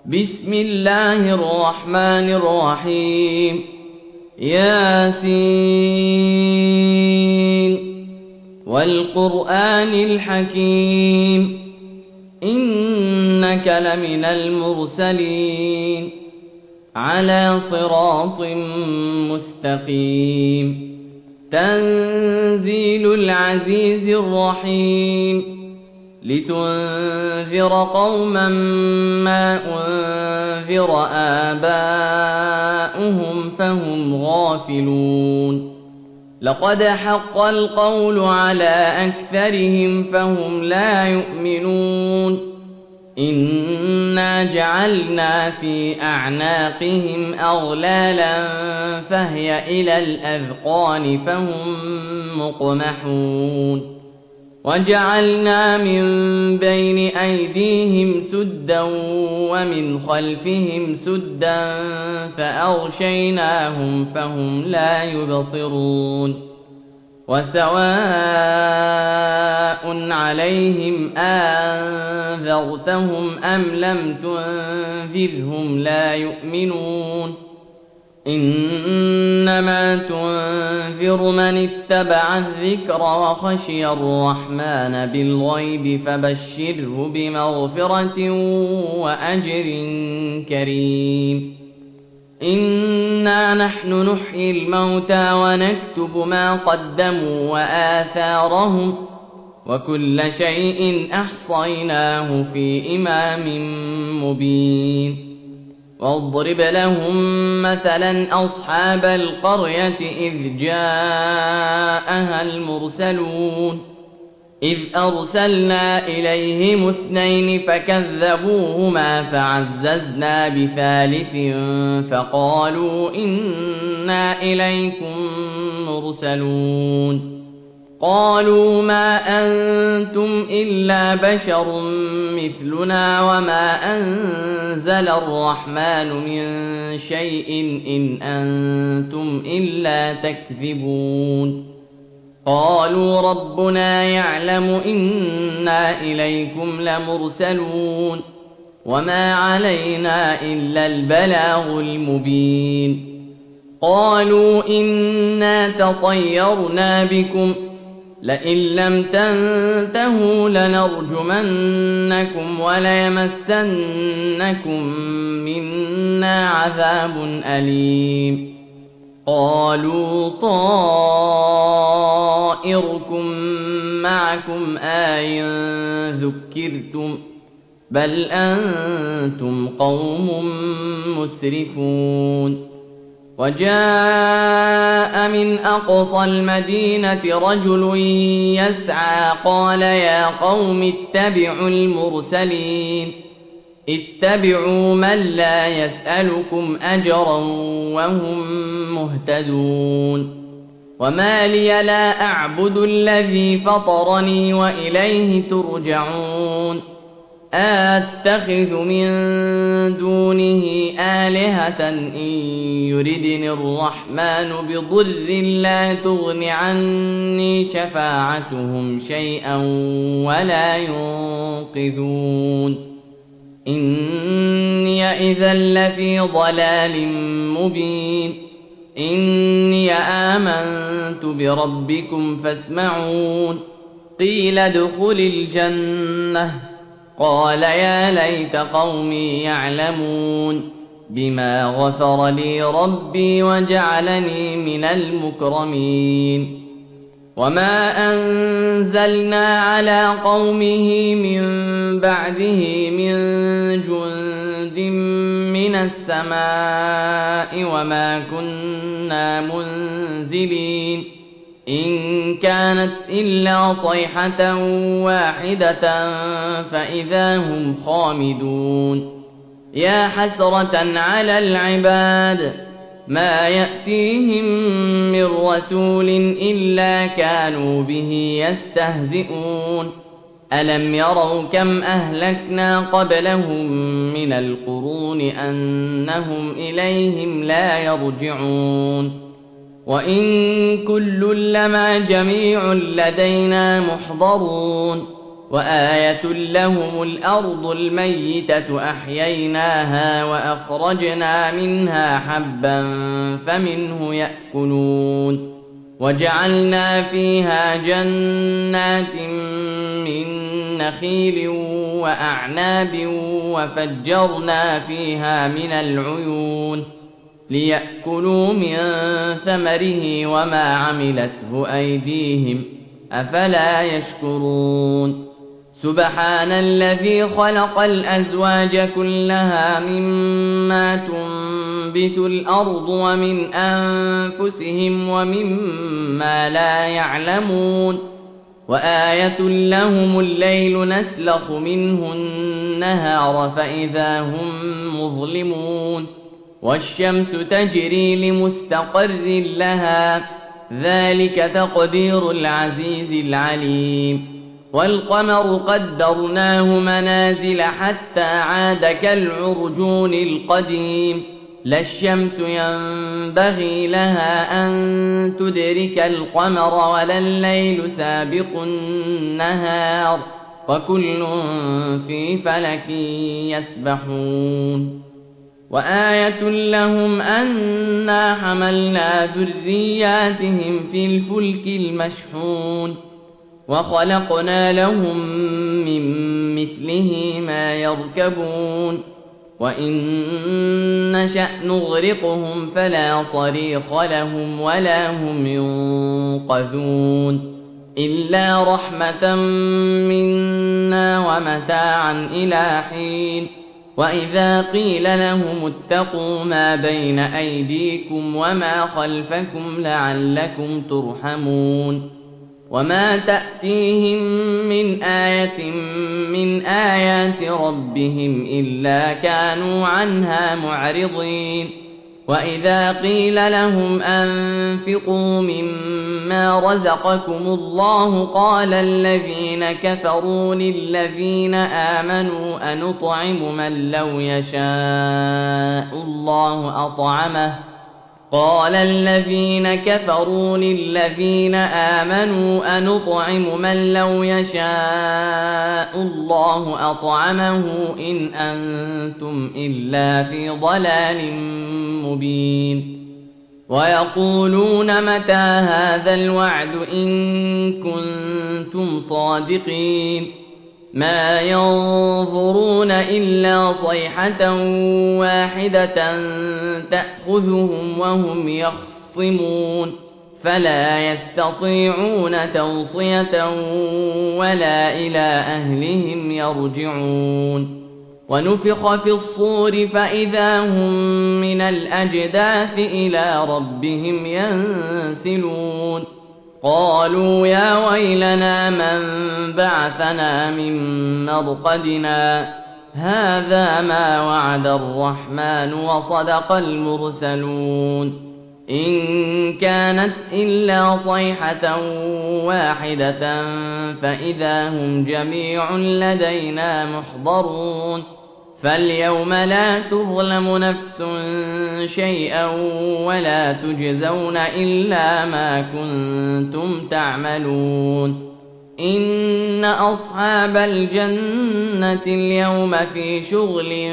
بسم الله الرحمن الرحيم ياسين والقرآن الحكيم إنك لمن المرسلين على صراط مستقيم تنزيل العزيز الرحيم لتنذر قوما ما أنذر آباؤهم فهم غافلون لقد حق القول على أكثرهم فهم لا يؤمنون إنا جعلنا في أعناقهم أغلالا فهي إلى الأذقان فهم مقمحون وجعلنا من بين أيديهم سدا ومن خلفهم سدا فأغشيناهم فهم لا يبصرون وسواء عليهم أنذرتهم أم لم تنذرهم لا يؤمنون إنما تنذر من اتبع الذكر وخشي الرحمن بالغيب فبشره بمغفرة وأجر كريم إنا نحن نحيي الموتى ونكتب ما قدموا وآثارهم وكل شيء أحصيناه في إمام مبين واضرب لهم مثلا أصحاب القرية إذ جاءها المرسلون إذ أرسلنا إليهم 2 فكذبوهما فعززنا بثالث فقالوا إنا إليكم مرسلون قالوا ما أنتم إلا بشر مثلنا وما أنزل الرحمن من شيء إن أنتم إلا تكذبون قالوا ربنا يعلم إنا إليكم لمرسلون وما علينا إلا البلاغ المبين قالوا إنا تطيرنا بكم لئن لم تنتهوا لنرجمنكم وليمسنكم منا عذاب أليم قالوا طائركم معكم أئن ذكرتم بل أنتم قوم مسرفون وجاء من أقصى المدينة رجل يسعى قال يا قوم اتبعوا المرسلين اتبعوا من لا يسألكم أجرا وهم مهتدون وما لي لا أعبد الذي فطرني وإليه ترجعون أتخذ من دونه آلهة إن يردني الرحمن بضر لا تغن عني شفاعتهم شيئا ولا ينقذون إني إذا لفي ضلال مبين إني آمنت بربكم فاسمعون قيل ادخل الجنة قال يا ليت قومي يعلمون بما غفر لي ربي وجعلني من المكرمين وما أنزلنا على قومه من بعده من جند من السماء وما كنا منزلين إن كانت إلا صيحة واحدة فإذا هم خامدون يا حسرة على العباد ما يأتيهم من رسول إلا كانوا به يستهزئون ألم يروا كم أهلكنا قبلهم من القرون أنهم إليهم لا يرجعون وإن كل لما جميع لدينا محضرون وآية لهم الأرض الميتة أحييناها وأخرجنا منها حبا فمنه يأكلون وجعلنا فيها جنات من نخيل وأعناب وفجرنا فيها من العيون ليأكلوا من ثمره وما عملته أيديهم أفلا يشكرون سبحان الذي خلق الأزواج كلها مما تنبت الأرض ومن أنفسهم ومما لا يعلمون وآية لهم الليل نسلخ منه النهار فإذا هم مظلمون والشمس تجري لمستقر لها ذلك تقدير العزيز العليم والقمر قدرناه منازل حتى عاد كالعرجون القديم لا الشمس ينبغي لها أن تدرك القمر ولا الليل سابق النهار وكل في فلك يسبحون وآية لهم أنا حملنا ذرياتهم في الفلك المشحون وخلقنا لهم من مثله ما يركبون وإن نشأ نغرقهم فلا صريخ لهم ولا هم ينقذون إلا رحمة منا ومتاعا إلى حين وإذا قيل لهم اتقوا ما بين أيديكم وما خلفكم لعلكم ترحمون وما تأتيهم من آية من آيات ربهم إلا كانوا عنها معرضين وإذا قيل لهم أنفقوا مما رزقكم الله قال الذين كفروا للذين آمنوا أنطعم من لو يشاء الله أطعمه قال الذين كفروا للذين آمنوا أنطعم من لو يشاء الله أطعمه إن أنتم إلا في ضلال مبين ويقولون متى هذا الوعد إن كنتم صادقين ما ينظرون إلا صيحة واحدة تأخذهم وهم يخصمون فلا يستطيعون توصية ولا إلى أهلهم يرجعون ونفخ في الصور فإذا هم من الأجداث إلى ربهم ينسلون قالوا يا ويلنا من بعثنا من مرقدنا هذا ما وعد الرحمن وصدق المرسلون إن كانت إلا صيحة واحدة فإذا هم جميع لدينا محضرون فاليوم لا تظلم نفس شيئا ولا تجزون إلا ما كنتم تعملون إن أصحاب الجنة اليوم في شغل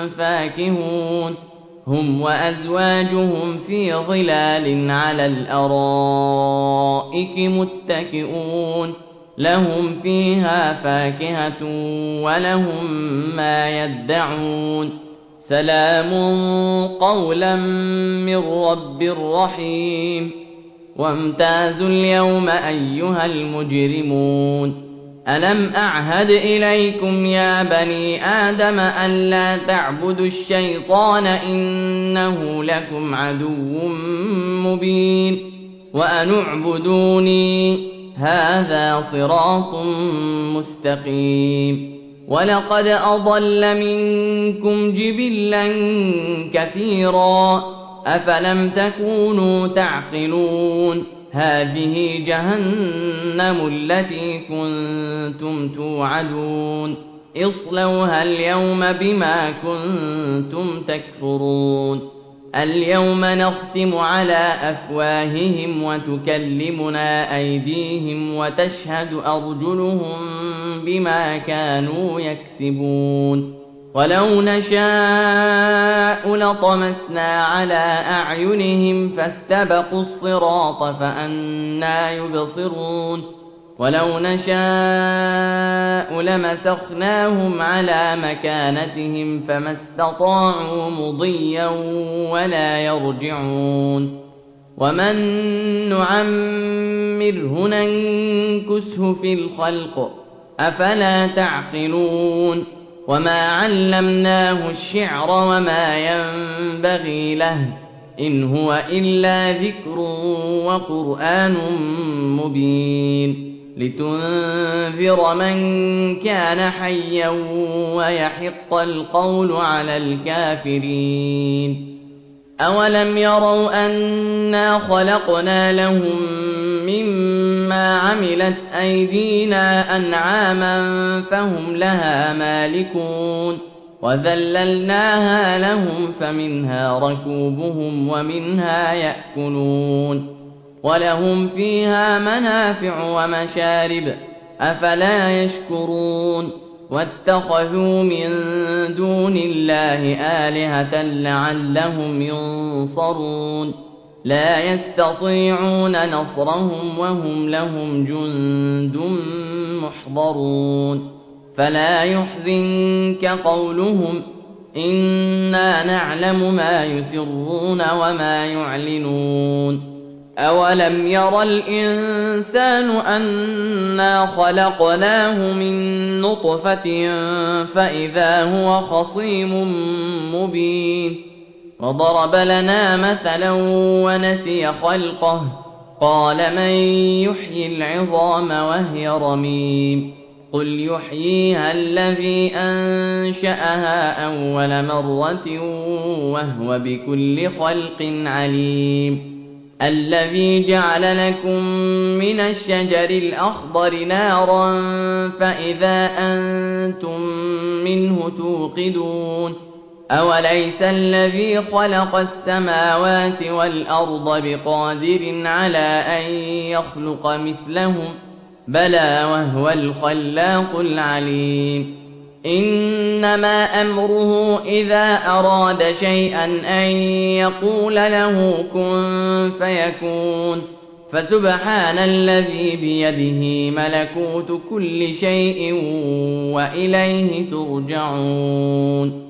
فاكهون هم وأزواجهم في ظلال على الأرائك متكئون لهم فيها فاكهة ولهم ما يدعون سلام قولا من رب رحيم وامتازوا اليوم أيها المجرمون ألم أعهد إليكم يا بني آدم أن لا تعبدوا الشيطان إنه لكم عدو مبين وأن اعبدوني هذا صراط مستقيم ولقد أضل منكم جبلا كثيرا أفلم تكونوا تعقلون هذه جهنم التي كنتم توعدون اصلوها اليوم بما كنتم تكفرون اليوم نختم على أفواههم وتكلمنا أيديهم وتشهد أرجلهم بما كانوا يكسبون ولو نشاء لطمسنا على أعينهم فاستبقوا الصراط فأنى يبصرون ولو نشاء لمسخناهم على مكانتهم فما استطاعوا مضيا ولا يرجعون ومن نعمره ننكسه في الخلق أفلا تعقلون وما علمناه الشعر وما ينبغي له إن هو إلا ذكر وقرآن مبين لتنذر من كان حيا ويحق القول على الكافرين أولم يروا أنا خلقنا لهم مما عملت أيدينا أنعاما فهم لها مالكون وذللناها لهم فمنها ركوبهم ومنها يأكلون ولهم فيها منافع ومشارب أفلا يشكرون واتخذوا من دون الله آلهة لعلهم ينصرون لا يستطيعون نصرهم وهم لهم جند محضرون فلا يحزنك قولهم إنا نعلم ما يسرون وما يعلنون أولم ير الإنسان أنا خلقناه من نطفة فإذا هو خصيم مبين وضرب لنا مثلا ونسي خلقه قال من يحيي العظام وهي رميم قل يحييها الذي أنشأها أول مرة وهو بكل خلق عليم الذي جعل لكم من الشجر الأخضر نارا فإذا أنتم منه توقدون أوليس الذي خلق السماوات والأرض بقادر على أن يخلق مثلهم بلى وهو الخلاق العليم إنما أمره إذا أراد شيئا أن يقول له كن فيكون فسبحان الذي بيده ملكوت كل شيء وإليه ترجعون